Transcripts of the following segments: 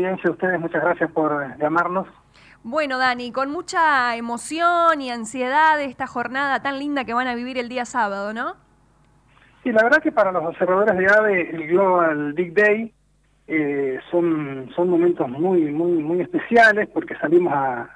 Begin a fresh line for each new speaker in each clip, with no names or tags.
audiencia, a ustedes, muchas gracias por llamarnos.
Bueno, Dani, con mucha emoción y ansiedad de esta jornada tan linda que van a vivir el día sábado, ¿no?
Sí, la verdad que para los observadores de AVE, el Global Big Day son momentos muy especiales porque salimos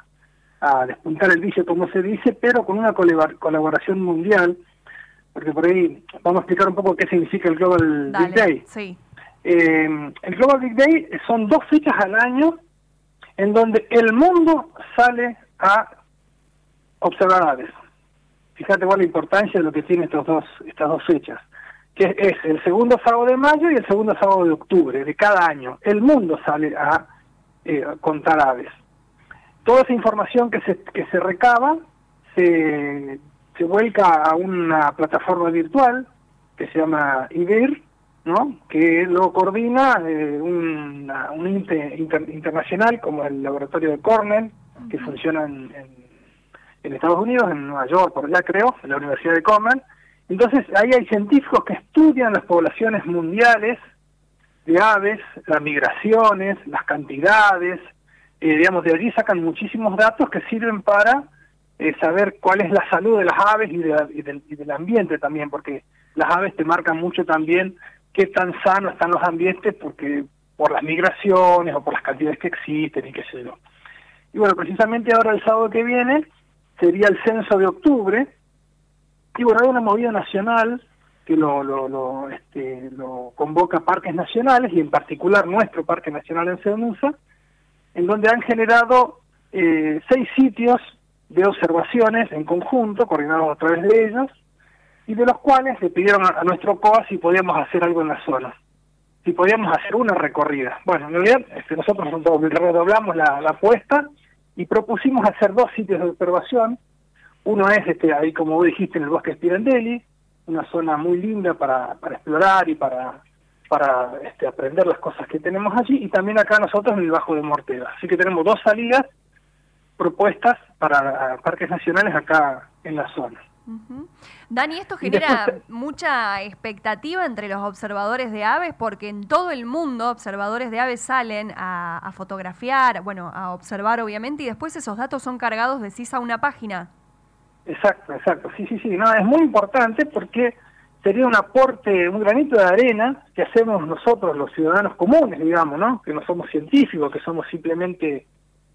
a despuntar el vicio, como se dice, pero con una colaboración mundial, porque por ahí vamos a explicar un poco qué significa el Global Big Day.
Sí.
El Global Big Day son 2 fechas al año en donde el mundo sale a observar aves. Fíjate cuál es la importancia de lo que tiene estas dos fechas, que es el segundo sábado de mayo y el segundo sábado de octubre de cada año. El mundo sale a contar aves. Toda esa información que se recaba se vuelca a una plataforma virtual que se llama IBIR, ¿no? Que lo coordina un ente internacional como el laboratorio de Cornell, que funciona en Estados Unidos, en Nueva York, por allá creo, en la Universidad de Cornell. Entonces ahí hay científicos que estudian las poblaciones mundiales de aves, las migraciones, las cantidades, digamos, de allí sacan muchísimos datos que sirven para saber cuál es la salud de las aves y del ambiente también, porque las aves te marcan mucho también qué tan sanos están los ambientes, porque por las migraciones o por las cantidades que existen y qué sé yo. Y bueno, precisamente ahora el sábado que viene sería el censo de octubre, y bueno, hay una movida nacional que lo convoca parques nacionales, y en particular nuestro Parque Nacional en Cenusa, en donde han generado 6 sitios de observaciones en conjunto, coordinados a través de ellos, y de los cuales le pidieron a nuestro COA si podíamos hacer algo en la zona, si podíamos hacer una recorrida. Bueno, en realidad nosotros redoblamos la apuesta y propusimos hacer 2 sitios de observación. Uno es ahí, como vos dijiste, en el bosque de Pirandelli, una zona muy linda para explorar y para aprender las cosas que tenemos allí, y también acá nosotros en el Bajo de Mortera. Así que tenemos 2 salidas propuestas para parques nacionales acá en la zona.
Dani, esto genera mucha expectativa entre los observadores de aves, porque en todo el mundo observadores de aves salen a fotografiar, bueno, a observar obviamente, y después esos datos son cargados de CISA a una página.
Exacto, sí, no, es muy importante porque sería un aporte, un granito de arena que hacemos nosotros los ciudadanos comunes, digamos, ¿no? Que no somos científicos, que somos simplemente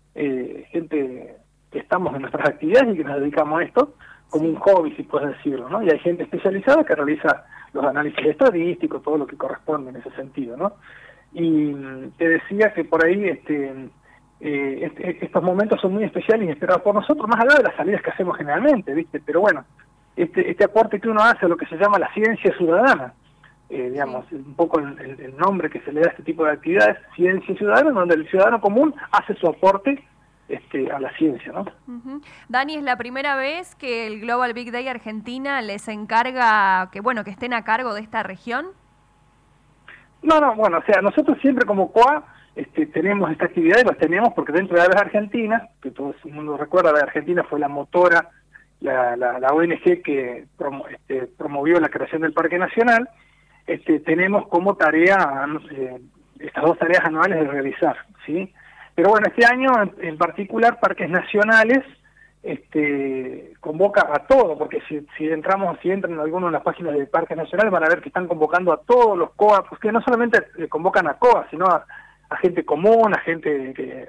gente que estamos en nuestras actividades y que nos dedicamos a esto como un hobby, si puedes decirlo, ¿no? Y hay gente especializada que realiza los análisis estadísticos, todo lo que corresponde en ese sentido, ¿no? Y te decía que por ahí estos momentos son muy especiales y esperados por nosotros, más allá de las salidas que hacemos generalmente, ¿viste? Pero bueno, este aporte que uno hace a lo que se llama la ciencia ciudadana, digamos, un poco el nombre que se le da a este tipo de actividades, ciencia ciudadana, donde el ciudadano común hace su aporte a la ciencia, ¿no?
Dani, ¿es la primera vez que el Global Big Day Argentina les encarga que estén a cargo de esta región?
No, bueno, o sea, nosotros siempre como COA tenemos esta actividad y las tenemos porque dentro de Aves Argentinas, que todo el mundo recuerda, Aves Argentina fue la motora, la ONG que promovió la creación del Parque Nacional, tenemos como tarea estas 2 tareas anuales de realizar, ¿sí? Pero bueno, este año en particular Parques Nacionales convoca a todo, porque si entran en alguna de las páginas de Parques Nacionales van a ver que están convocando a todos los COA, porque no solamente convocan a COA, sino a gente común, a gente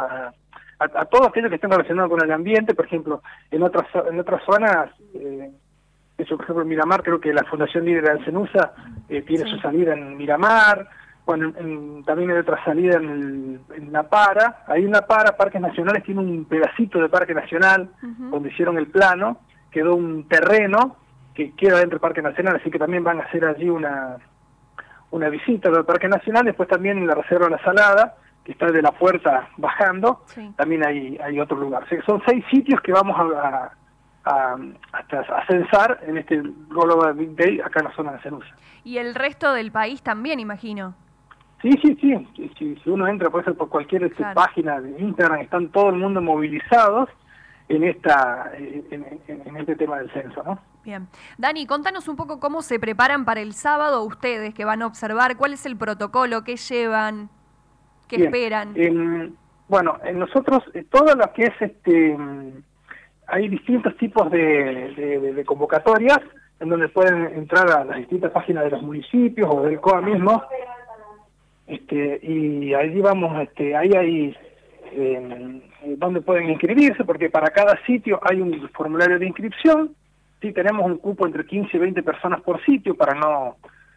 a todos aquellos que estén relacionados con el ambiente. Por ejemplo, en otras zonas, por ejemplo en Miramar, creo que la Fundación Líder de Cenusa tiene su salida en Miramar. Bueno, también hay otra salida en La Para. Ahí en La Para, Parques Nacionales tiene un pedacito de Parque Nacional, donde hicieron el plano, quedó un terreno que queda dentro del Parque Nacional, así que también van a hacer allí una visita del Parque Nacional. Después también en la Reserva de la Salada, que está de la puerta bajando, también hay otro lugar. O sea, son 6 sitios que vamos a censar en este Global Big Day acá en la zona de Cenusa.
Y el resto del país también, imagino.
Sí. Si uno entra, puede ser por cualquier página de Instagram, están todo el mundo movilizados en este tema del censo, ¿no?
Bien. Dani, contanos un poco cómo se preparan para el sábado ustedes que van a observar, cuál es el protocolo, qué llevan. ¿Qué
Bien.
esperan?
Bueno, nosotros, todo lo que es, hay distintos tipos de convocatorias en donde pueden entrar a las distintas páginas de los municipios o del COA mismo, y allí vamos, ahí hay donde pueden inscribirse, porque para cada sitio hay un formulario de inscripción. Sí, tenemos un cupo entre 15 y 20 personas por sitio para no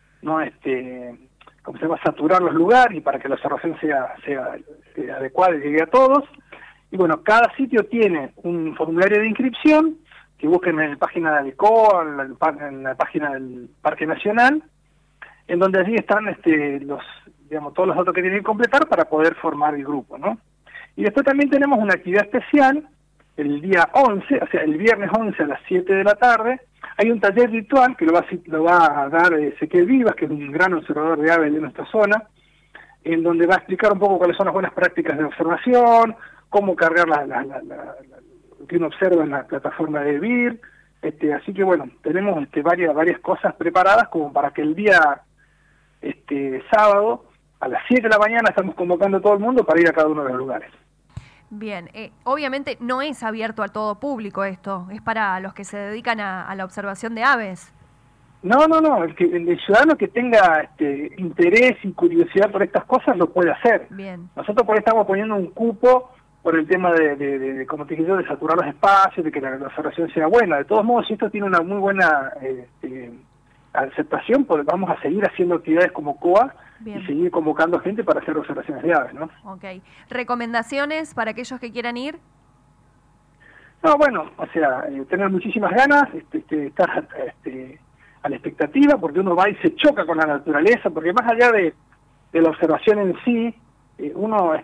como se va a saturar los lugares y para que la observación sea adecuada y llegue a todos. Y bueno, cada sitio tiene un formulario de inscripción que busquen en la página del COA, en la página del Parque Nacional, en donde allí están todos los datos que tienen que completar para poder formar el grupo, ¿no? Y después también tenemos una actividad especial el día 11, o sea, el viernes 11 a las 7 de la tarde. Hay un taller virtual que lo va a dar Ezequiel Vivas, que es un gran observador de aves de nuestra zona, en donde va a explicar un poco cuáles son las buenas prácticas de observación, cómo cargar lo que uno observa en la plataforma de BIR. Así que bueno, tenemos varias cosas preparadas como para que el día sábado a las 7 de la mañana estamos convocando a todo el mundo para ir a cada uno de los lugares.
Bien, obviamente no es abierto a todo público esto, es para los que se dedican a la observación de aves.
No, el ciudadano que tenga interés y curiosidad por estas cosas lo puede hacer.
Bien.
Nosotros por ahí estamos poniendo un cupo por el tema de como te dije yo, de saturar los espacios, de que la observación sea buena. De todos modos, si esto tiene una muy buena aceptación, pues vamos a seguir haciendo actividades como COA. Bien. Y seguir convocando gente para hacer observaciones de aves, ¿no?
Ok. ¿Recomendaciones para aquellos que quieran ir?
No, bueno, o sea, tener muchísimas ganas, estar a la expectativa, porque uno va y se choca con la naturaleza, porque más allá de la observación en sí, uno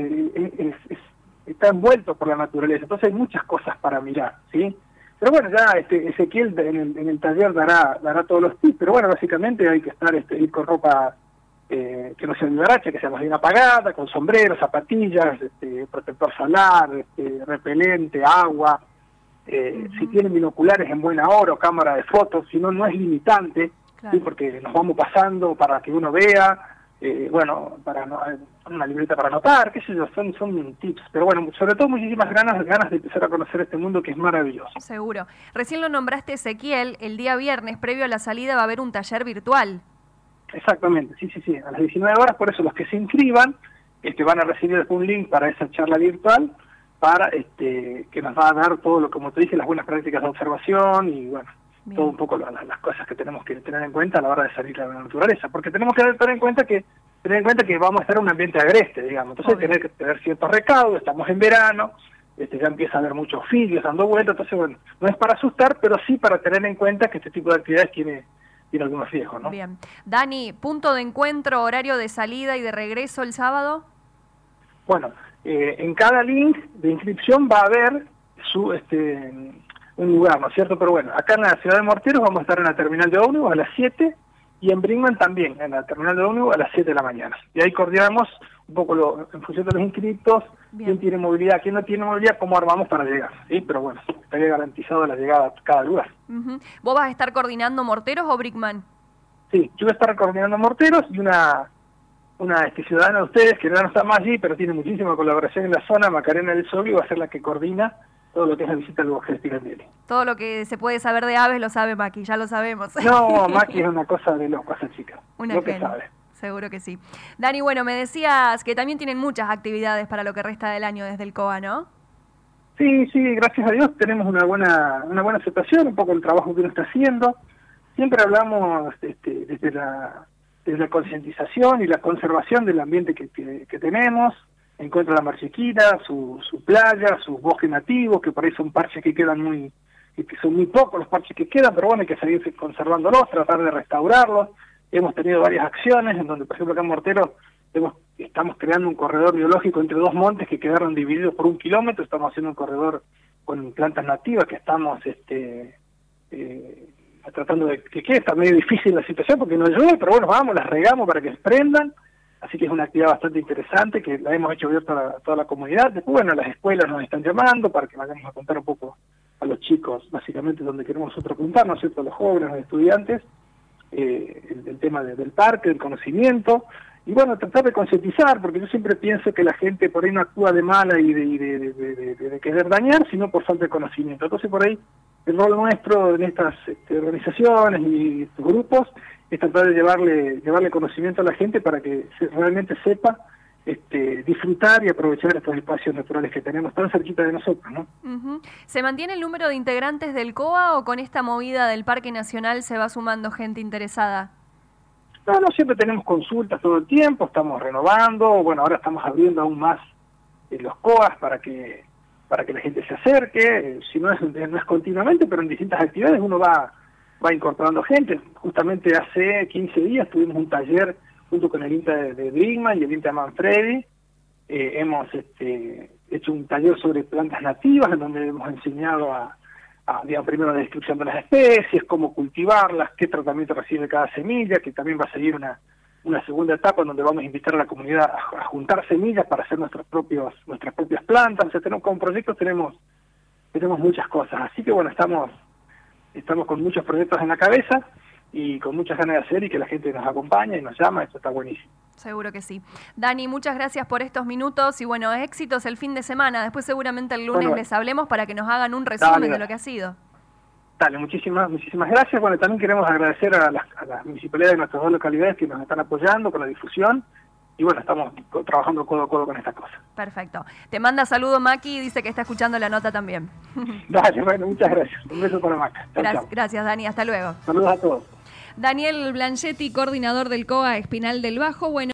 está envuelto por la naturaleza, entonces hay muchas cosas para mirar, ¿sí? Pero bueno, ya Ezequiel en el taller dará todos los tips, pero bueno, básicamente hay que ir con ropa que no sea vivaracha, que sea más bien apagada, con sombrero, zapatillas, protector solar, repelente, agua, si tienen binoculares en buena hora o cámara de fotos, si no, no es limitante, claro. ¿Sí? Porque nos vamos pasando para que uno vea, una libreta para anotar, qué sé yo, son tips, pero bueno, sobre todo muchísimas ganas de empezar a conocer este mundo que es maravilloso.
Seguro. Recién lo nombraste, Ezequiel, el día viernes, previo a la salida, va a haber un taller virtual.
Exactamente, sí, a las 19 horas, por eso los que se inscriban van a recibir un link para esa charla virtual, para que nos va a dar todo lo, como te dije, las buenas prácticas de observación y bueno, bien, todo un poco las cosas que tenemos que tener en cuenta a la hora de salir a la naturaleza, porque tenemos que tener en cuenta que vamos a estar en un ambiente agreste, digamos, entonces hay que tener ciertos recaudos, estamos en verano, ya empieza a haber muchos filios dando vueltas, entonces bueno, no es para asustar, pero sí para tener en cuenta que este tipo de actividades tiene algunos riesgos, ¿no?
Bien. Dani, ¿punto de encuentro, horario de salida y de regreso el sábado?
Bueno, en cada link de inscripción va a haber un lugar, ¿no es cierto? Pero bueno, acá en la ciudad de Morteros vamos a estar en la terminal de ómnibus a las 7 y en Brinkman también, en la terminal de ómnibus a las 7 de la mañana. Y ahí coordinamos un poco en función de los inscriptos, quién tiene movilidad, quién no tiene movilidad, cómo armamos para llegar, ¿sí? Pero bueno, estaría garantizado la llegada a cada lugar.
¿Vos vas a estar coordinando Morteros o Brinkman?
Sí, yo voy a estar coordinando Morteros y una ciudadana de ustedes, que no está más allí, pero tiene muchísima colaboración en la zona, Macarena del Sol, va a ser la que coordina todo lo que es la visita al bosque de Pirandelli.
Todo lo que se puede saber de aves lo sabe Maki, ya lo sabemos.
No, Maki es una cosa de loco, esa chica.
Lo que sabe. Seguro que sí. Dani, bueno, me decías que también tienen muchas actividades para lo que resta del año desde el COA, ¿no?
Sí, gracias a Dios tenemos una buena aceptación, un poco el trabajo que uno está haciendo. Siempre hablamos desde la concientización y la conservación del ambiente que tenemos. Encuentra la Mar Chiquita, su playa, sus bosques nativos, que por ahí son parches que quedan que son muy pocos los parches que quedan, pero bueno, hay que seguir conservándolos, tratar de restaurarlos. Hemos tenido varias acciones en donde, por ejemplo, acá en Morteros estamos creando un corredor biológico entre dos montes que quedaron divididos por 1 kilómetro. Estamos haciendo un corredor con plantas nativas que estamos tratando de que quede. Está medio difícil la situación porque no llueve, pero bueno, las regamos para que se prendan. Así que es una actividad bastante interesante que la hemos hecho abierta a toda la comunidad. Después, bueno, las escuelas nos están llamando para que vayamos a contar un poco a los chicos, básicamente donde queremos nosotros apuntar, ¿no es cierto?, a los jóvenes, a los estudiantes, el tema del parque, del conocimiento, y bueno, tratar de concientizar, porque yo siempre pienso que la gente por ahí no actúa de mala y de querer dañar, sino por falta de conocimiento. Entonces por ahí el rol nuestro en estas organizaciones y estos grupos es tratar de llevarle conocimiento a la gente para que realmente sepa disfrutar y aprovechar estos espacios naturales que tenemos tan cerquita de nosotros, ¿no?
Uh-huh. ¿Se mantiene el número de integrantes del COA o con esta movida del Parque Nacional se va sumando gente interesada?
No, siempre tenemos consultas todo el tiempo, estamos renovando, bueno, ahora estamos abriendo aún más los COAs para que la gente se acerque, si no es continuamente, pero en distintas actividades uno va incorporando gente. Justamente hace 15 días tuvimos un taller junto con el INTA de Brigman y el INTA de Manfredi. Hemos hecho un taller sobre plantas nativas, en donde hemos enseñado digamos, primero la descripción de las especies, cómo cultivarlas, qué tratamiento recibe cada semilla, que también va a seguir una segunda etapa en donde vamos a invitar a la comunidad a juntar semillas para hacer nuestras propias plantas. O sea, como proyectos tenemos muchas cosas. Así que bueno, estamos con muchos proyectos en la cabeza y con muchas ganas de hacer y que la gente nos acompañe y nos llama, eso está buenísimo.
Seguro que sí. Dani, muchas gracias por estos minutos y bueno, éxitos el fin de semana. Después seguramente el lunes les hablemos para que nos hagan un resumen de lo que ha sido.
Dale, muchísimas gracias. Bueno, también queremos agradecer a las municipalidades de nuestras dos localidades que nos están apoyando con la difusión y bueno, estamos trabajando codo a codo con estas cosas.
Perfecto. Te manda saludo Maki y dice que está escuchando la nota también.
Dale, bueno, muchas gracias. Un beso para Maca.
Gracias, Dani. Hasta luego.
Saludos a todos.
Daniel Blanchetti, coordinador del COA Espinal del Bajo. Bueno.